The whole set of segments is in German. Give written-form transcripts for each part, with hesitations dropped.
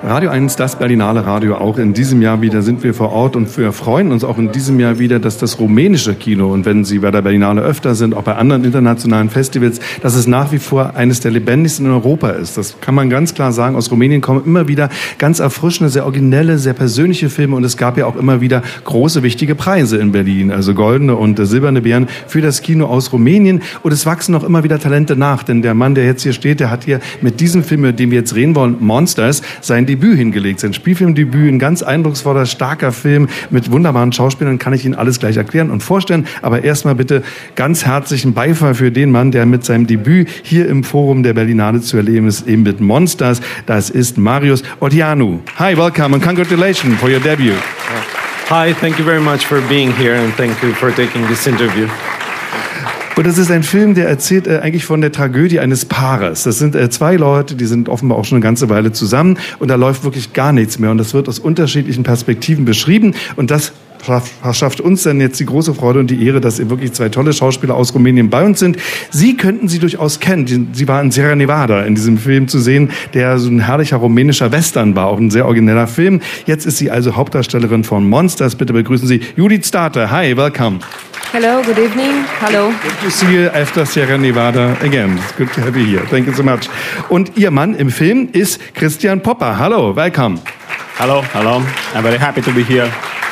Radio 1, das Berlinale Radio, auch in diesem Jahr wieder sind wir vor Ort und wir freuen uns auch in diesem Jahr wieder, dass das rumänische Kino, und wenn Sie bei der Berlinale öfter sind, auch bei anderen internationalen Festivals, dass es nach wie vor eines der lebendigsten in Europa ist. Das kann man ganz klar sagen. Aus Rumänien kommen immer wieder ganz erfrischende, sehr originelle, sehr persönliche Filme und es gab ja auch immer wieder große, wichtige Preise in Berlin, also goldene und silberne Bären für das Kino aus Rumänien, und es wachsen auch immer wieder Talente nach, denn der Mann, der jetzt hier steht, der hat hier mit diesem Film, mit dem wir jetzt reden wollen, Monsters, sein Debüt hingelegt, sein Spielfilmdebüt, ein ganz eindrucksvoller, starker Film mit wunderbaren Schauspielern, kann ich Ihnen alles gleich erklären und vorstellen, aber erstmal bitte ganz herzlichen Beifall für den Mann, der mit seinem Debüt hier im Forum der Berlinale zu erleben ist, eben mit Monsters, das ist Marius Oteanu. Hi, welcome and congratulations for your debut. Hi, thank you very much for being here and thank you for taking this interview. Und das ist ein Film, der erzählt eigentlich von der Tragödie eines Paares. Das sind zwei Leute, die sind offenbar auch schon eine ganze Weile zusammen und da läuft wirklich gar nichts mehr. Und das wird aus unterschiedlichen Perspektiven beschrieben und das verschafft uns dann jetzt die große Freude und die Ehre, dass ihr wirklich zwei tolle Schauspieler aus Rumänien bei uns sind. Sie könnten sie durchaus kennen. Sie war in Sierra Nevada in diesem Film zu sehen, der so ein herrlicher rumänischer Western war, auch ein sehr origineller Film. Jetzt ist sie also Hauptdarstellerin von Monsters. Bitte begrüßen Sie Judith Starter. Hi, welcome. Hello, good evening. Hello. Good to see you after Sierra Nevada again. It's good to have you here. Thank you so much. Und Ihr Mann im Film ist Christian Popper. Hallo, welcome. Hello. I'm very happy to be here.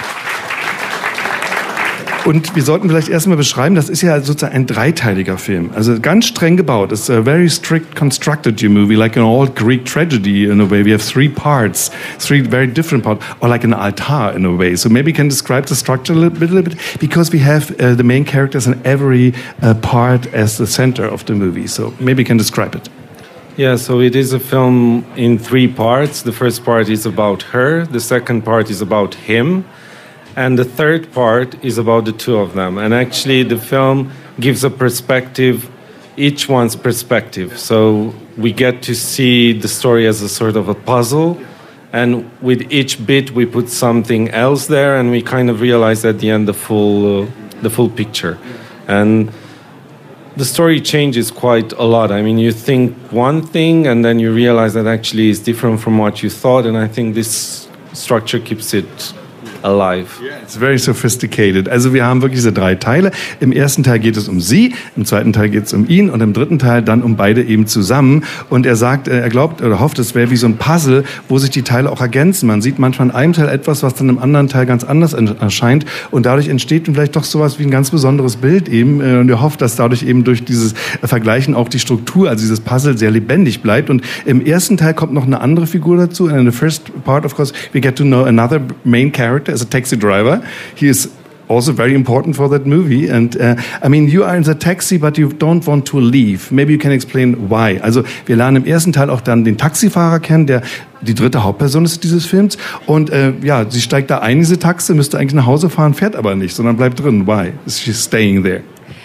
Und wir sollten vielleicht erstmal beschreiben, das ist ja sozusagen ein dreiteiliger Film. Also ganz streng gebaut. It's a very strict constructed movie, like an old Greek tragedy in a way. We have three parts, three very different parts, or like an altar in a way. So maybe you can describe the structure a little bit, because we have the main characters in every part as the center of the movie. So maybe you can describe it. Yeah, so it is a film in three parts. The first part is about her, the second part is about him, and the third part is about the two of them. And actually the film gives a perspective, each one's perspective. So we get to see the story as a sort of a puzzle, and with each bit we put something else there, and we kind of realize at the end the full picture. And the story changes quite a lot. I mean, you think one thing and then you realize that actually it's different from what you thought, and I think this structure keeps it alive. Yeah, it's very sophisticated. Also wir haben wirklich diese drei Teile. Im ersten Teil geht es um sie, im zweiten Teil geht es um ihn und im dritten Teil dann um beide eben zusammen. Und er sagt, er glaubt oder hofft, es wäre wie so ein Puzzle, wo sich die Teile auch ergänzen. Man sieht manchmal in einem Teil etwas, was dann im anderen Teil ganz anders erscheint und dadurch entsteht vielleicht doch sowas wie ein ganz besonderes Bild eben. Und er hofft, dass dadurch eben durch dieses Vergleichen auch die Struktur, also dieses Puzzle, sehr lebendig bleibt. Und im ersten Teil kommt noch eine andere Figur dazu. And in the first part, of course, we get to know another main character as a taxi driver. He is also very important for that movie. And I mean, you are in the taxi, but you don't want to leave. Maybe you can explain why. Also wir lernen im ersten Teil auch dann den Taxifahrer kennen, der die dritte Hauptperson ist dieses Films. Und ja, sie steigt da ein in diese Taxi, müsste eigentlich nach Hause fahren, fährt aber nicht, sondern bleibt drin. Why is she staying there?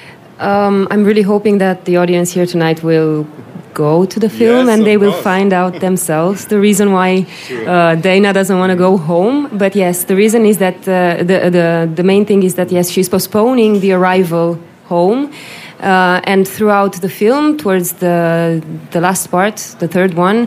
I'm really hoping that the audience here tonight will go to the film, yes, and they will find out themselves the reason why Dana doesn't want to go home. But yes, the reason is that the main thing is that yes, she's postponing the arrival home. And throughout the film, towards the last part, the third one,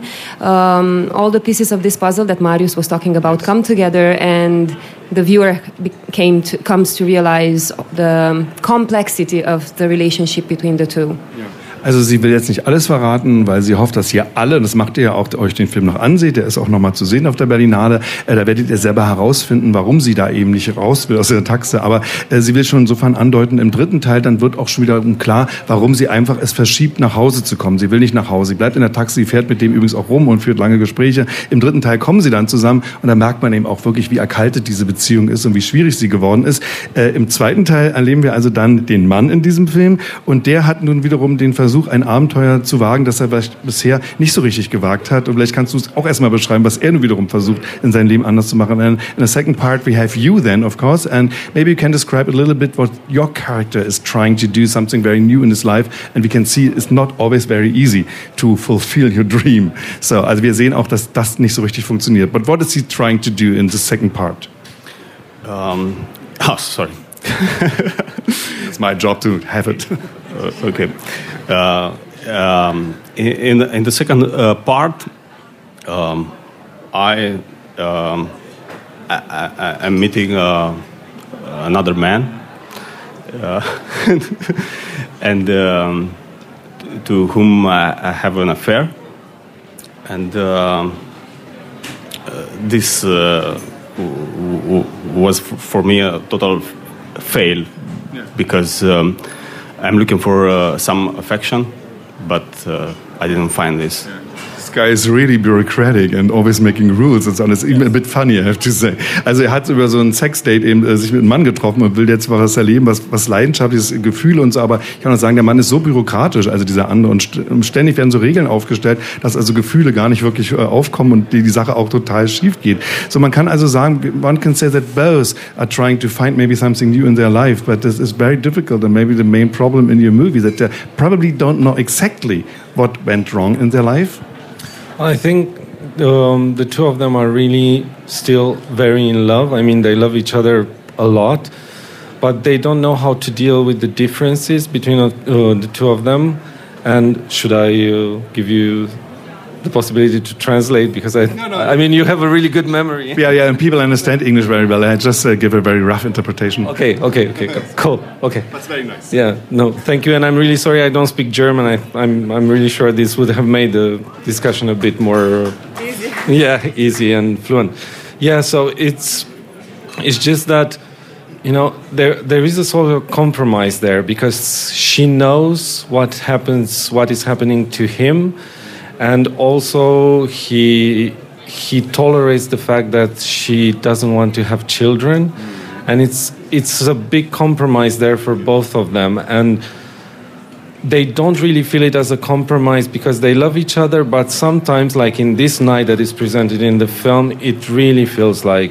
all the pieces of this puzzle that Marius was talking about come together, and the viewer comes to realize the complexity of the relationship between the two. Yeah. Also sie will jetzt nicht alles verraten, weil sie hofft, dass ihr alle, das macht ihr ja auch, euch den Film noch anseht, der ist auch noch mal zu sehen auf der Berlinale, da werdet ihr selber herausfinden, warum sie da eben nicht raus will aus der Taxe, aber sie will schon insofern andeuten, im dritten Teil, dann wird auch schon wieder klar, warum sie einfach es verschiebt, nach Hause zu kommen. Sie will nicht nach Hause, sie bleibt in der Taxi, fährt mit dem übrigens auch rum und führt lange Gespräche. Im dritten Teil kommen sie dann zusammen und dann merkt man eben auch wirklich, wie erkaltet diese Beziehung ist und wie schwierig sie geworden ist. Im zweiten Teil erleben wir also dann den Mann in diesem Film und der hat nun wiederum den Versuch, ein Abenteuer zu wagen, das er vielleicht bisher nicht so richtig gewagt hat. Und vielleicht kannst du es auch erstmal beschreiben, was er nun wiederum versucht, in seinem Leben anders zu machen. And in the second part we have you then, of course, and maybe you can describe a little bit what your character is trying to do, something very new in his life, and we can see it's not always very easy to fulfill your dream. So, also wir sehen auch, dass das nicht so richtig funktioniert. But what is he trying to do in the second part? Sorry. It's my job to have it. Okay. In the second part, I'm meeting another man, and to whom I have an affair, and this was for me a total fail, because I'm looking for some affection, but I didn't find this. This guy is really bureaucratic and always making rules and so on. It's even a bit funny, I have to say. Also er hat über so ein Sexdate eben sich mit einem Mann getroffen und will jetzt was erleben, was leidenschaftliches Gefühl und so. Aber ich kann auch sagen, der Mann ist so bürokratisch, also dieser andere. Und ständig werden so Regeln aufgestellt, dass also Gefühle gar nicht wirklich aufkommen und die Sache auch total schief geht. So man kann also sagen, one can say that both are trying to find maybe something new in their life, but this is very difficult, and maybe the main problem in your movie that they probably don't know exactly what went wrong in their life. I think the two of them are really still very in love. I mean, they love each other a lot, but they don't know how to deal with the differences between the two of them. And should I give you the possibility to translate? Because I mean, you have a really good memory. Yeah, and people understand English very well. I just give a very rough interpretation. Okay, cool. Okay. That's very nice. Yeah, no, thank you. And I'm really sorry I don't speak German. I'm really sure this would have made the discussion a bit more easy and fluent. Yeah, so it's just that, you know, there is a sort of compromise there, because she knows what is happening to him. And also, he tolerates the fact that she doesn't want to have children, and it's a big compromise there for both of them. And they don't really feel it as a compromise because they love each other. But sometimes, like in this night that is presented in the film, it really feels like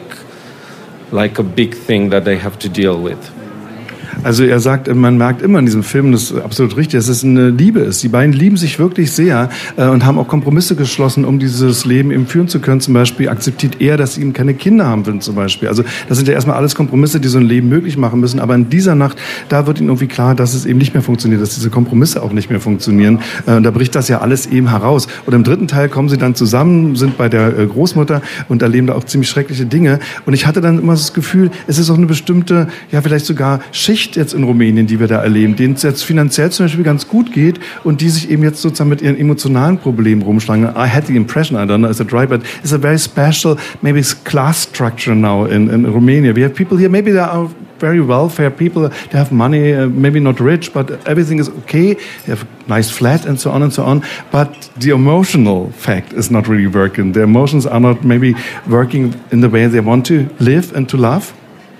a big thing that they have to deal with. Also er sagt, man merkt immer in diesem Film, das ist absolut richtig, dass es eine Liebe ist. Die beiden lieben sich wirklich sehr und haben auch Kompromisse geschlossen, um dieses Leben eben führen zu können. Zum Beispiel akzeptiert er, dass sie ihm keine Kinder haben will, zum Beispiel. Also das sind ja erstmal alles Kompromisse, die so ein Leben möglich machen müssen. Aber in dieser Nacht, da wird ihnen irgendwie klar, dass es eben nicht mehr funktioniert, dass diese Kompromisse auch nicht mehr funktionieren. Da bricht das ja alles eben heraus. Und im dritten Teil kommen sie dann zusammen, sind bei der Großmutter und erleben da auch ziemlich schreckliche Dinge. Und ich hatte dann immer das Gefühl, es ist auch eine bestimmte, ja vielleicht sogar Schicht jetzt in Rumänien, die wir da erleben, denen es jetzt finanziell zum Beispiel ganz gut geht und die sich eben jetzt sozusagen mit ihren emotionalen Problemen rumschlagen. I had the impression, I don't know, is it right, but it's a very special, maybe class structure now in Romania. We have people here, maybe they are very welfare people, they have money, maybe not rich, but everything is okay. They have a nice flat and so on. But the emotional fact is not really working. The emotions are not maybe working in the way they want to live and to love.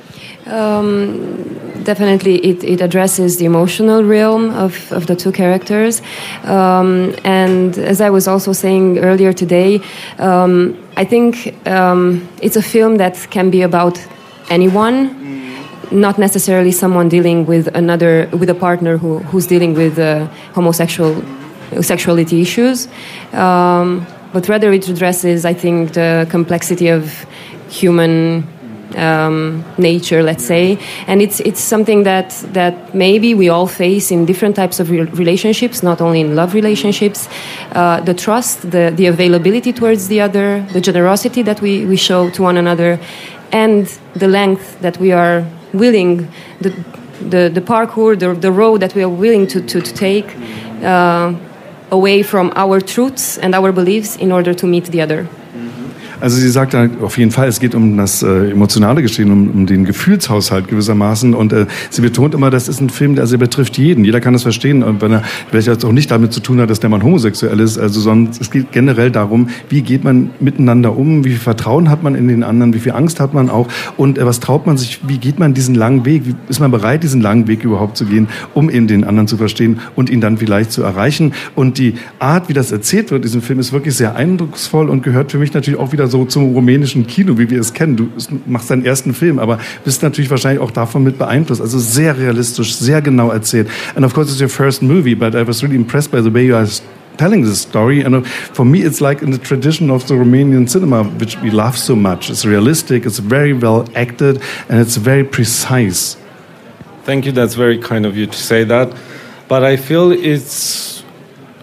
Definitely it addresses the emotional realm of the two characters, and as I was also saying earlier today, I think it's a film that can be about anyone, not necessarily someone dealing with a partner who's dealing with sexuality issues, but rather it addresses, I think, the complexity of human nature, let's say, and it's something that maybe we all face in different types of relationships, not only in love relationships. The trust, the availability towards the other, the generosity that we show to one another, and the length that we are willing, the parkour, the road that we are willing to take away from our truths and our beliefs in order to meet the other. Also sie sagt dann auf jeden Fall, es geht um das emotionale Geschehen, um den Gefühlshaushalt gewissermaßen, und sie betont immer, das ist ein Film, der betrifft jeden. Jeder kann das verstehen, und wenn er vielleicht jetzt auch nicht damit zu tun hat, dass der Mann homosexuell ist, also sondern es geht generell darum, wie geht man miteinander um, wie viel Vertrauen hat man in den anderen, wie viel Angst hat man auch, und was traut man sich, wie geht man diesen langen Weg, wie ist man bereit, diesen langen Weg überhaupt zu gehen, um eben den anderen zu verstehen und ihn dann vielleicht zu erreichen. Und die Art, wie das erzählt wird, diesen Film, ist wirklich sehr eindrucksvoll und gehört für mich natürlich auch wieder so zum rumänischen Kino, wie wir es kennen. Du machst deinen ersten Film, aber bist natürlich wahrscheinlich auch davon mit beeinflusst. Also sehr realistisch, sehr genau erzählt. And of course it's your first movie, but I was really impressed by the way you are telling this story. And for me it's like in the tradition of the Romanian cinema, which we love so much. It's realistic, it's very well acted, and it's very precise. Thank you, that's very kind of you to say that. But I feel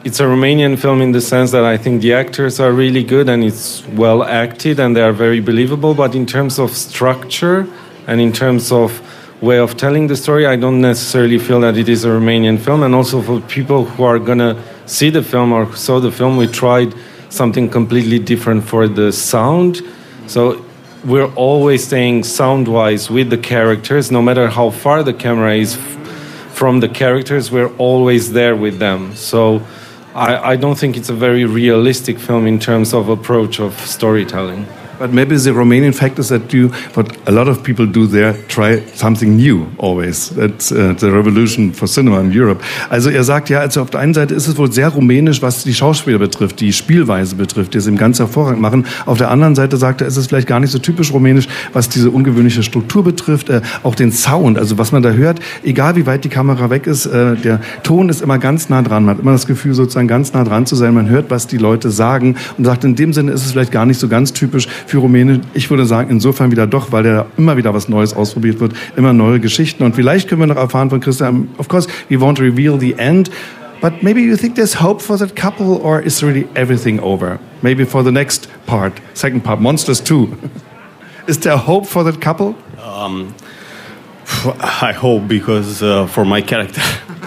it's a Romanian film in the sense that I think the actors are really good and it's well acted and they are very believable. But in terms of structure and in terms of way of telling the story, I don't necessarily feel that it is a Romanian film. And also for people who are going to see the film or saw the film, we tried something completely different for the sound. So we're always staying sound-wise with the characters. No matter how far the camera is from the characters, we're always there with them. So I don't think it's a very realistic film in terms of approach of storytelling. But maybe the Romanian fact is that what a lot of people do there, try something new always. That's the revolution for cinema in Europe. Also er sagt ja, also auf der einen Seite ist es wohl sehr rumänisch, was die Schauspieler betrifft, die Spielweise betrifft, die es ihm ganz hervorragend machen. Auf der anderen Seite sagt er, ist es vielleicht gar nicht so typisch rumänisch, was diese ungewöhnliche Struktur betrifft, auch den Sound, also was man da hört, egal wie weit die Kamera weg ist, der Ton ist immer ganz nah dran. Man hat immer das Gefühl, sozusagen ganz nah dran zu sein. Man hört, was die Leute sagen und sagt, in dem Sinne ist es vielleicht gar nicht so ganz typisch für Rumänien. Ich würde sagen, insofern wieder doch, weil da immer wieder was Neues ausprobiert wird, immer neue Geschichten. Und vielleicht können wir noch erfahren von Christian, of course, we won't reveal the end, but maybe you think there's hope for that couple, or is really everything over? Maybe for the next part, second part, Monsters 2. Is there hope for that couple? I hope, because for my character,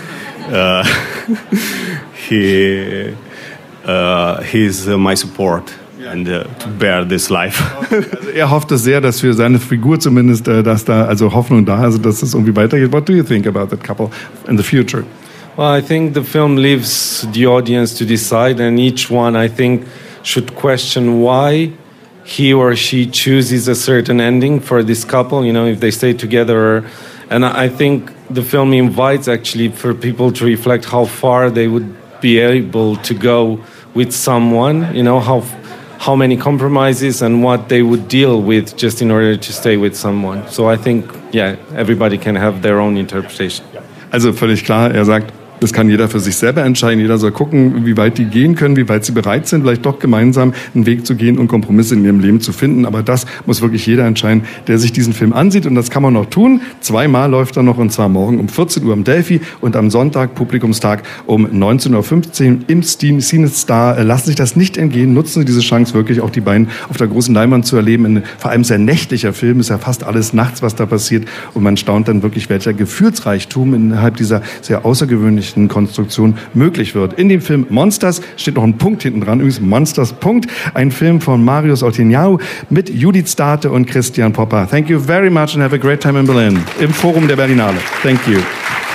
he's my support. And to bear this life. Also er hofft es sehr, dass für seine Figur zumindest, dass da also Hoffnung da ist, also dass es irgendwie weitergeht. What do you think about that couple in the future? Well, I think the film leaves the audience to decide, and each one, I think, should question why he or she chooses a certain ending for this couple, you know, if they stay together. And I think the film invites actually for people to reflect how far they would be able to go with someone, you know, how many compromises and what they would deal with just in order to stay with someone. So I think, yeah, everybody can have their own interpretation. Also völlig klar, er sagt, das kann jeder für sich selber entscheiden. Jeder soll gucken, wie weit die gehen können, wie weit sie bereit sind, vielleicht doch gemeinsam einen Weg zu gehen und Kompromisse in ihrem Leben zu finden. Aber das muss wirklich jeder entscheiden, der sich diesen Film ansieht. Und das kann man noch tun. 2-mal läuft er noch, und zwar morgen um 14 Uhr im Delphi und am Sonntag, Publikumstag, um 19.15 Uhr im CineStar. Lassen Sie sich das nicht entgehen. Nutzen Sie diese Chance, wirklich auch die beiden auf der großen Leinwand zu erleben. Vor allem sehr nächtlicher Film, ist ja fast alles nachts, was da passiert. Und man staunt dann wirklich, welcher Gefühlsreichtum innerhalb dieser sehr außergewöhnlichen Konstruktion möglich wird. In dem Film Monsters steht noch ein Punkt hinten dran, übrigens Monsters Punkt, ein Film von Marius Olteanu mit Judith Starte und Christian Popper. Thank you very much and have a great time in Berlin im Forum der Berlinale. Thank you.